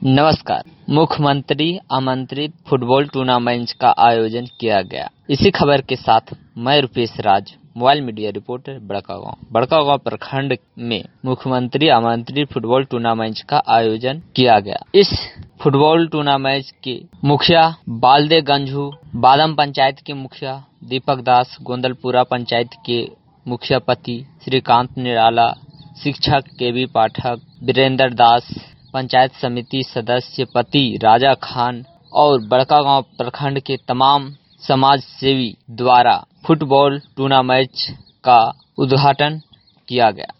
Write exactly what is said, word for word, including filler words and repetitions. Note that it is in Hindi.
नमस्कार। मुख्यमंत्री आमंत्रित फुटबॉल टूर्नामेंट का आयोजन किया गया। इसी खबर के साथ मैं Rupesh Raj, mobile media reporter, Barkagaon. Barkagaon प्रखंड में मुख्यमंत्री आमंत्रित फुटबॉल टूर्नामेंट का आयोजन किया गया। इस फुटबॉल टूर्नामेंट के मुखिया बालदे गंजू, बादम पंचायत के मुखिया दीपक दास, गोंदलपुरा पंचायत के मुखिया पति श्रीकांत निराला, शिक्षक के बी पाठक, वीरेंद्र दास, पंचायत समिति सदस्य पति राजा खान और बड़कागांव प्रखंड के तमाम समाज सेवी द्वारा फुटबॉल टूर्नामेंट का उद्घाटन किया गया।